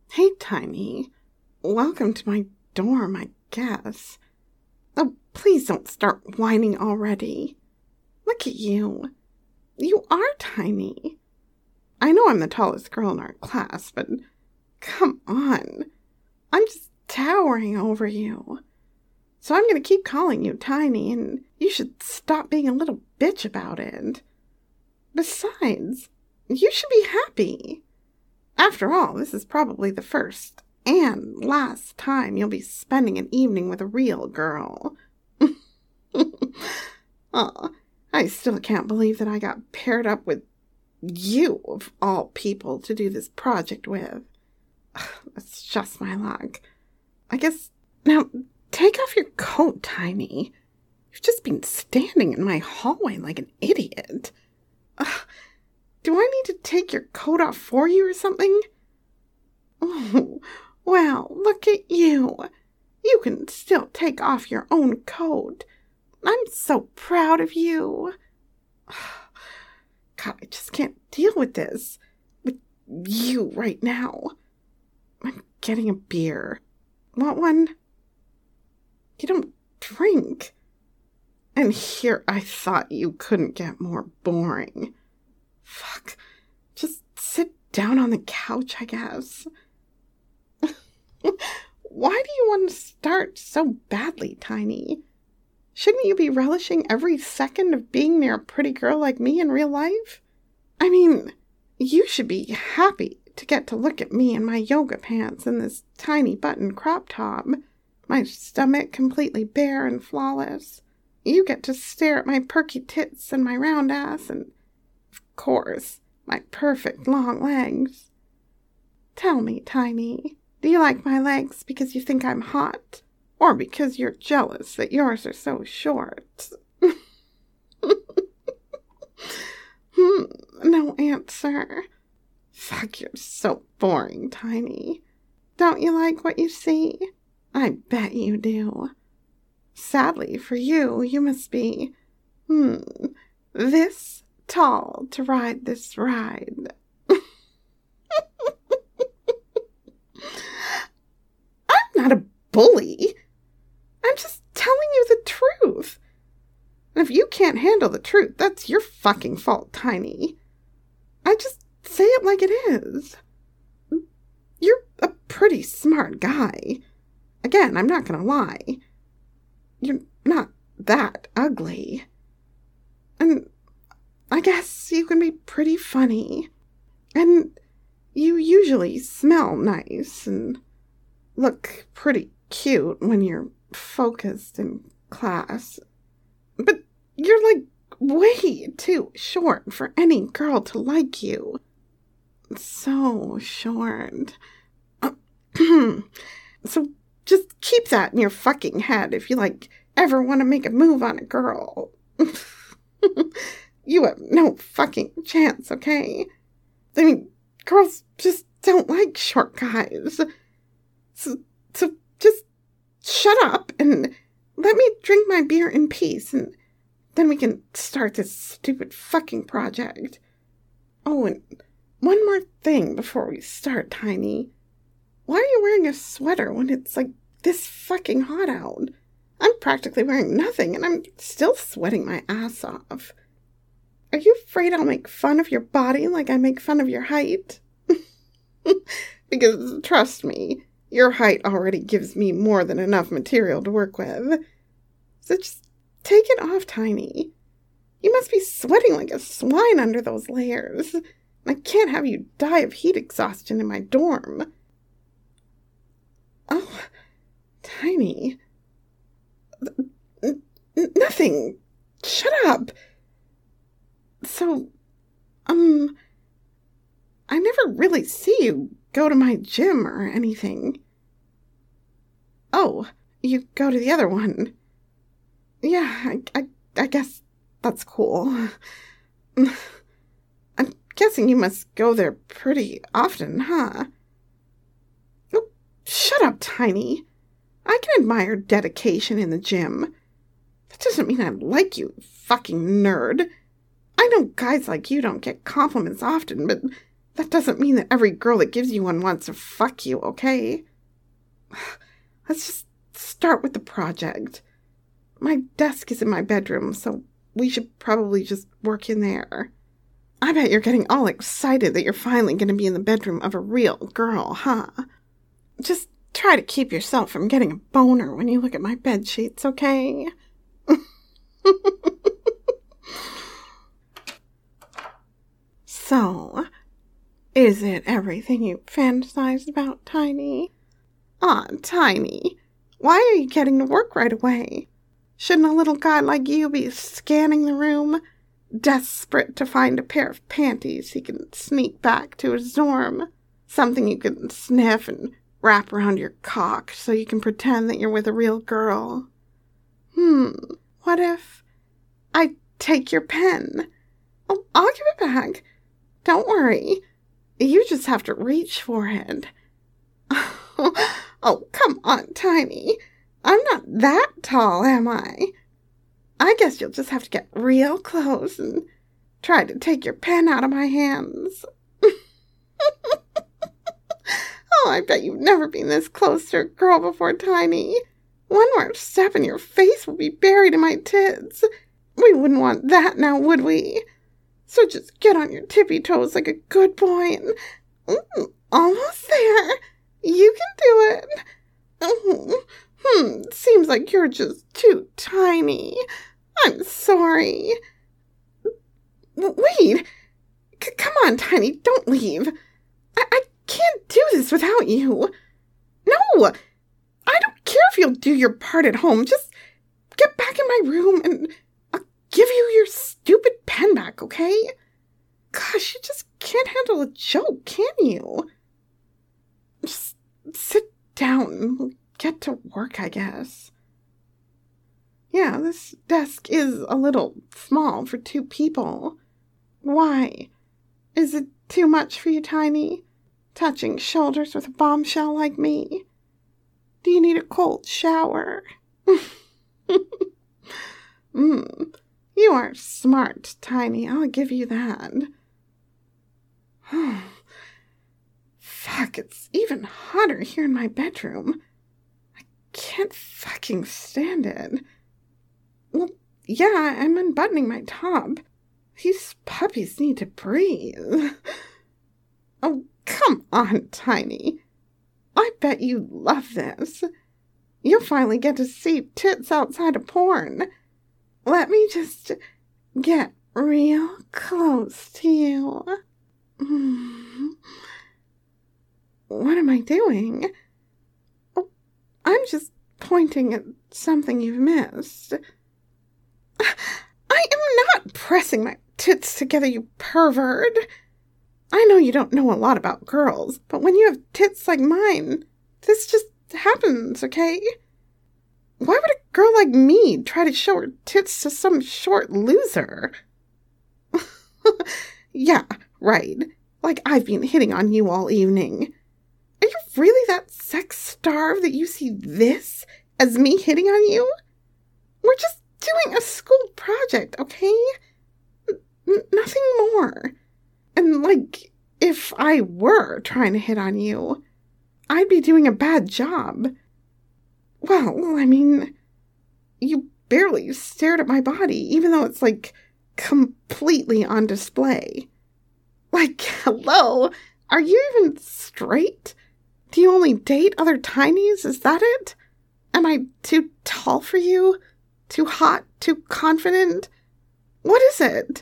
Hey, Tiny. Welcome to my dorm, I guess. Oh, please don't start whining already. Look at you. You are tiny. I know I'm the tallest girl in our class, but come on. I'm just towering over you. So I'm going to keep calling you Tiny, and you should stop being a little bitch about it. Besides, you should be happy. After all, this is probably the first and last time you'll be spending an evening with a real girl. Aw, I still can't believe that I got paired up with you, of all people, to do this project with. That's just my luck. I guess, now, take off your coat, Tiny. You've just been standing in my hallway like an idiot. Do I need to take your coat off for you or something? Oh, well, look at you. You can still take off your own coat. I'm so proud of you. God, I just can't deal with this. With you right now. I'm getting a beer. Want one? You don't drink. And here I thought you couldn't get more boring. Fuck. Just sit down on the couch, I guess. Why do you want to start so badly, Tiny? Shouldn't you be relishing every second of being near a pretty girl like me in real life? I mean, you should be happy to get to look at me in my yoga pants and this tiny button crop top, my stomach completely bare and flawless. You get to stare at my perky tits and my round ass and, of course, my perfect long legs. Tell me, Tiny, do you like my legs because you think I'm hot? Or because you're jealous that yours are so short? No answer. Fuck, you're so boring, Tiny. Don't you like what you see? I bet you do. Sadly for you, you must be, this tall to ride this ride. I'm not a bully. I'm just telling you the truth. And if you can't handle the truth, that's your fucking fault, Tiny. I just say it like it is. You're a pretty smart guy. Again, I'm not gonna lie. You're not that ugly. And I guess you can be pretty funny. And you usually smell nice and look pretty cute when you're focused in class. But you're like way too short for any girl to like you. So short. So just keep that in your fucking head if you ever want to make a move on a girl. You have no fucking chance, okay? I mean, girls just don't like short guys. So just shut up and let me drink my beer in peace, and then we can start this stupid fucking project. Oh, and one more thing before we start, Tiny. Why are you wearing a sweater when it's this fucking hot out? I'm practically wearing nothing, and I'm still sweating my ass off. Are you afraid I'll make fun of your body like I make fun of your height? Because, trust me, your height already gives me more than enough material to work with. So just take it off, Tiny. You must be sweating like a swine under those layers. I can't have you die of heat exhaustion in my dorm. Oh, Tiny. Nothing. Shut up. So, I never really see you go to my gym or anything. Oh, you go to the other one. Yeah, I guess that's cool. I'm guessing you must go there pretty often, huh? Oh, shut up, Tiny. I can admire dedication in the gym. That doesn't mean I like you, fucking nerd. I know guys like you don't get compliments often, but That doesn't mean that every girl that gives you one wants to fuck you, okay? Let's just start with the project. My desk is in my bedroom, so we should probably just work in there. I bet you're getting all excited that you're finally going to be in the bedroom of a real girl, huh? Just try to keep yourself from getting a boner when you look at my bed sheets, okay? So, is it everything you fantasized about, Tiny? Aw, Tiny, why are you getting to work right away? Shouldn't a little guy like you be scanning the room, desperate to find a pair of panties he can sneak back to his dorm? Something you can sniff and wrap around your cock so you can pretend that you're with a real girl. What if I take your pen? Oh, I'll give it back. Don't worry. You just have to reach for it. Oh, come on, Tiny. I'm not that tall, am I? I guess you'll just have to get real close and try to take your pen out of my hands. Oh, I bet you've never been this close to a girl before, Tiny. One more step and your face will be buried in my tits. We wouldn't want that now, would we? So just get on your tippy toes like a good boy and... almost there. You can do it. Seems like you're just too tiny. I'm sorry. Wait. Come on, Tiny, don't leave. I can't do this without you. No, I don't care if you'll do your part at home. Just get back in my room and I'll give you your stupid pen back, okay? Gosh, you just can't handle a joke, can you? Just sit down and get to work, I guess. Yeah, this desk is a little small for 2 people. Why? Is it too much for you, Tiny? Touching shoulders with a bombshell like me? Do you need a cold shower? You are smart, Tiny. I'll give you that. Fuck, it's even hotter here in my bedroom. I can't fucking stand it. Well, yeah, I'm unbuttoning my top. These puppies need to breathe. Oh, come on, Tiny. I bet you love this. You'll finally get to see tits outside of porn. Let me just get real close to you. What am I doing? Oh, I'm just pointing at something you've missed. I am not pressing my tits together, you pervert. I know you don't know a lot about girls, but when you have tits like mine, this just happens, okay? Why would a girl like me try to show her tits to some short loser? Yeah, right. Like I've been hitting on you all evening. Are you really that sex-starved that you see this as me hitting on you? We're just doing a school project, okay? Nothing more. And, like, if I were trying to hit on you, I'd be doing a bad job. Well, I mean, you barely stared at my body, even though it's, like, completely on display. Like, hello? Are you even straight? Do you only date other tinies? Is that it? Am I too tall for you? Too hot? Too confident? What is it?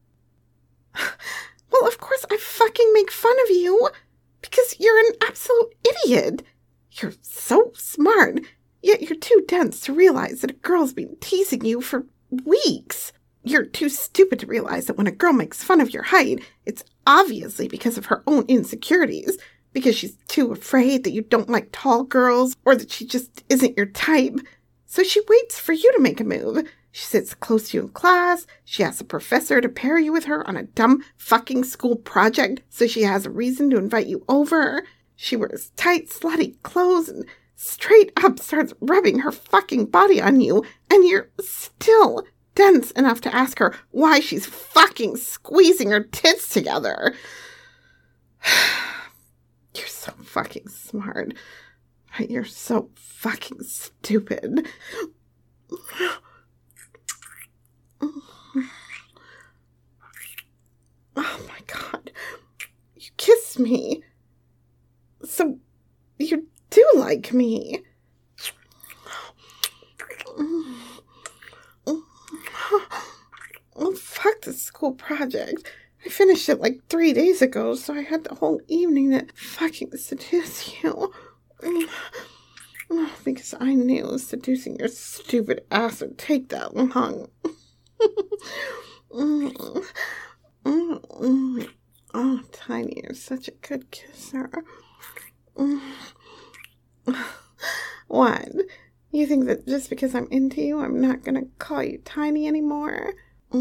Well, of course I fucking make fun of you, because you're an absolute idiot. You're so smart, yet you're too dense to realize that a girl's been teasing you for weeks. You're too stupid to realize that when a girl makes fun of your height, it's obviously because of her own insecurities, because she's too afraid that you don't like tall girls, or that she just isn't your type. So she waits for you to make a move. She sits close to you in class. She asks a professor to pair you with her on a dumb fucking school project so she has a reason to invite you over. She wears tight, slutty clothes and straight up starts rubbing her fucking body on you, and you're still dense enough to ask her why she's fucking squeezing her tits together. You're so fucking smart, but you're so fucking stupid. Oh my God. You kissed me. So you do like me. Oh, fuck the school project. I finished it like 3 days ago, so I had the whole evening to fucking seduce you. Because I knew seducing your stupid ass would take that long. Oh, Tiny, you're such a good kisser. What? You think that just because I'm into you, I'm not gonna call you Tiny anymore?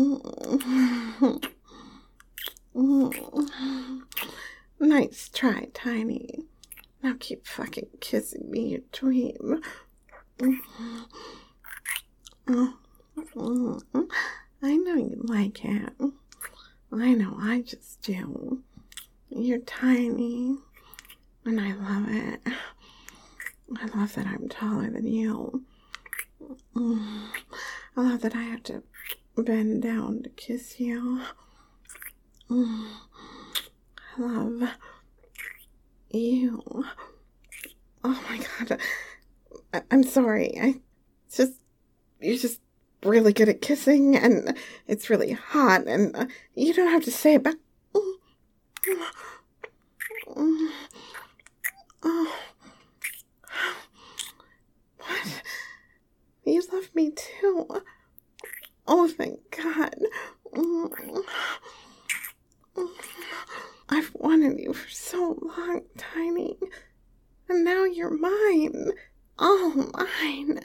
Nice try, Tiny. Now keep fucking kissing me, you dweeb. I know you like it. I know I just do. You're tiny, and I love it. I love that I'm taller than you. I love that I have to bend down to kiss you. I love you. Oh my God. I'm sorry. You're just really good at kissing, and it's really hot, and you don't have to say it, but what? You love me too. Oh, thank God. I've wanted you for so long, Tiny, and now you're mine. All mine.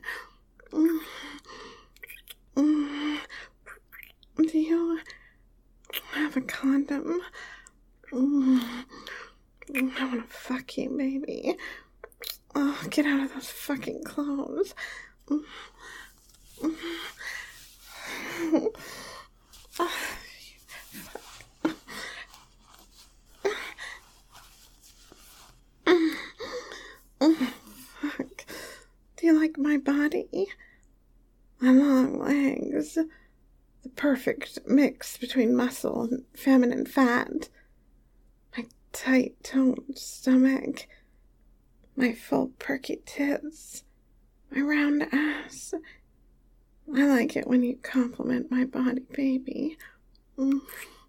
Do you have a condom? I want to fuck you, baby. Oh, get out of those fucking clothes. Fuck. Do you like my body? My long legs. The perfect mix between muscle and feminine fat. My tight toned stomach. My full perky tits. My round ass. I like it when you compliment my body, baby. God,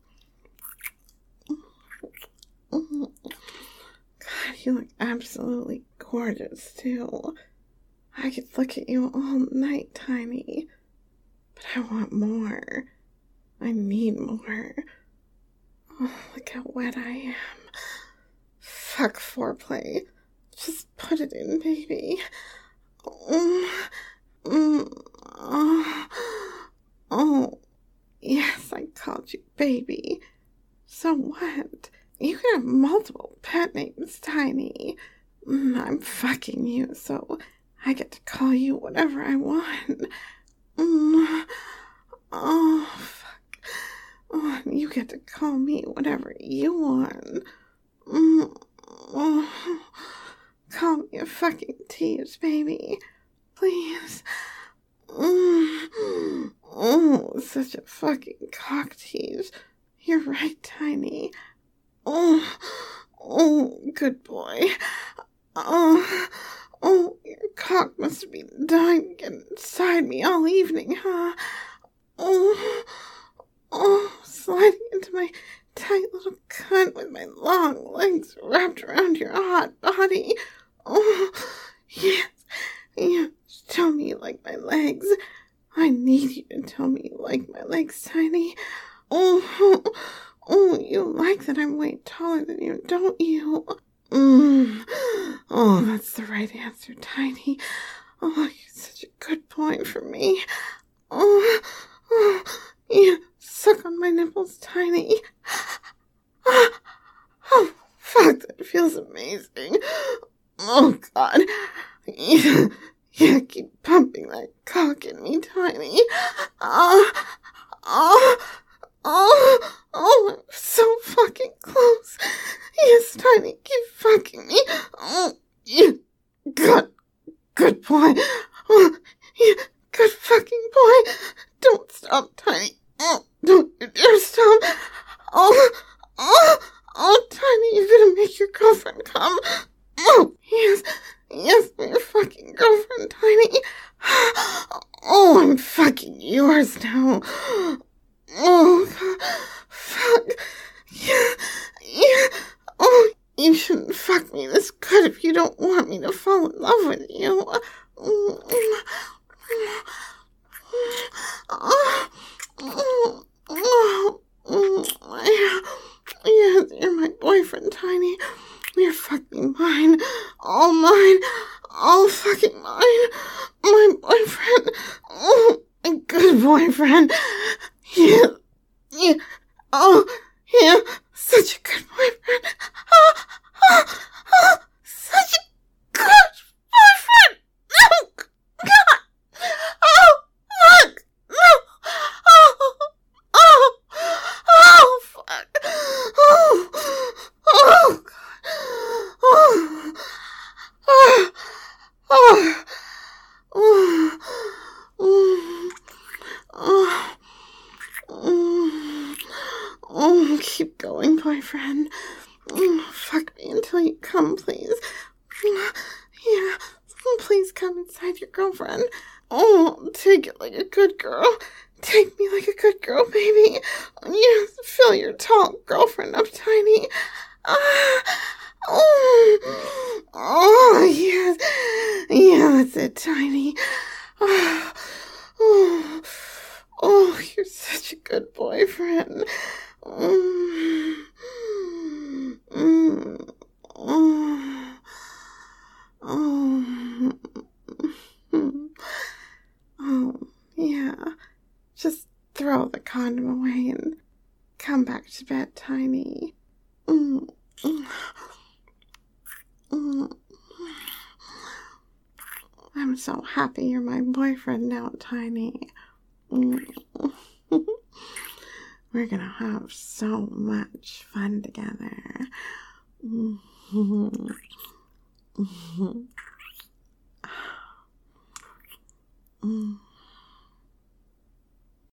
you look absolutely gorgeous, too. I could look at you all night, Tiny. But I want more. I need more. Oh, look how wet I am. Fuck foreplay. Just put it in, baby. Oh, yes, I called you baby. So what? You can have multiple pet names, Tiny. I'm fucking you, so I get to call you whatever I want. Oh, fuck. Oh, you get to call me whatever you want. Call me a fucking tease, baby. Please. Oh, such a fucking cock tease. You're right, Tiny. Oh, good boy. Oh, your cock must have been dying inside me all evening, huh? Sliding into my tight little cunt with my long legs wrapped around your hot body. Oh, yes, tell me you like my legs. I need you to tell me you like my legs, Tiny. Oh, you like that I'm way taller than you, don't you? Oh, that's the right answer, Tiny. Oh, you're such a good boy for me. Oh, yeah, suck on my nipples, Tiny. Oh, fuck, that feels amazing. Oh, God. Yeah, keep pumping that cock in me, Tiny. I'm so fucking close. Yes, Tiny, keep fucking me. Oh, yeah, good boy. Oh, yeah, good fucking boy. Don't stop, Tiny. Oh, don't you dare stop. Tiny, you're gonna make your girlfriend come. Oh, yes, my fucking girlfriend, Tiny. Oh, I'm fucking yours now. Oh, God. Fuck. Yeah. Oh, you shouldn't fuck me this good if you don't want me to fall in love with you. Yes, you're my boyfriend, Tiny. You're fucking mine. All mine. All fucking mine. My boyfriend. Oh, a good boyfriend. Yeah. Oh, yeah. Such a good boyfriend. Such a good boyfriend. Oh, God. Oh, fuck. No. Fuck. God. Keep going, boyfriend. Fuck me until you come, please. Yeah, please come inside your girlfriend. Oh, take it like a good girl. Take me like a good girl, baby. You fill your tall girlfriend up, Tiny. Yes. Yeah, that's it, Tiny. You're such a good boyfriend. Yeah. Just throw the condom away and come back to bed, Tiny. I'm so happy you're my boyfriend now, Tiny. We're gonna have so much fun together.